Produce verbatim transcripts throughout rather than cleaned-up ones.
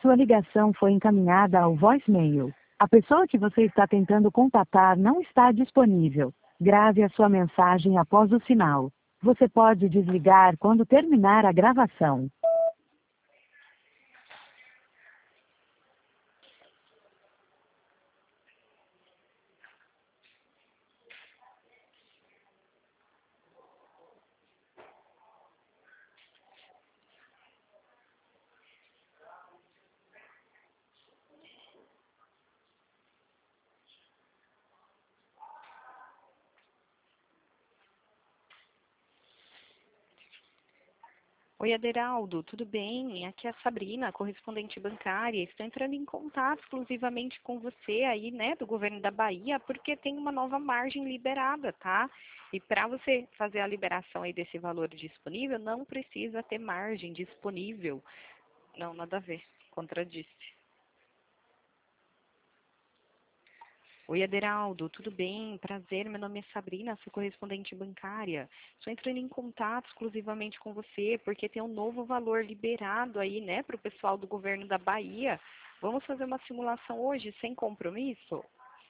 Sua ligação foi encaminhada ao voicemail. A pessoa que você está tentando contatar não está disponível. Grave a sua mensagem após o sinal. Você pode desligar quando terminar a gravação. Oi, Aderaldo, tudo bem? Aqui é a Sabrina, correspondente bancária. Estou entrando em contato exclusivamente com você aí, né, do governo da Bahia, porque tem uma nova margem liberada, tá? E para você fazer a liberação aí desse valor disponível, não precisa ter margem disponível. Não, nada a ver, contradisse. Oi, Aderaldo, tudo bem? Prazer, meu nome é Sabrina, sou correspondente bancária. Estou entrando em contato exclusivamente com você, porque tem um novo valor liberado aí, né, para o pessoal do governo da Bahia. Vamos fazer uma simulação hoje, sem compromisso?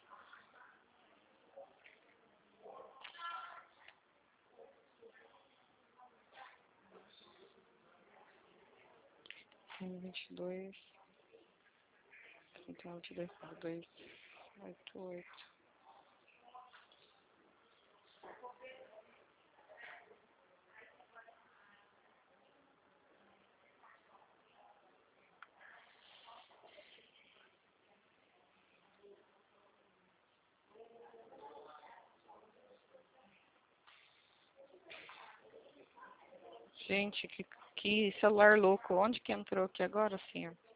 vinte e dois, trinta e um, vinte e dois, dois, oito, oito. Gente, que, que celular louco. Onde que entrou aqui agora, senhor?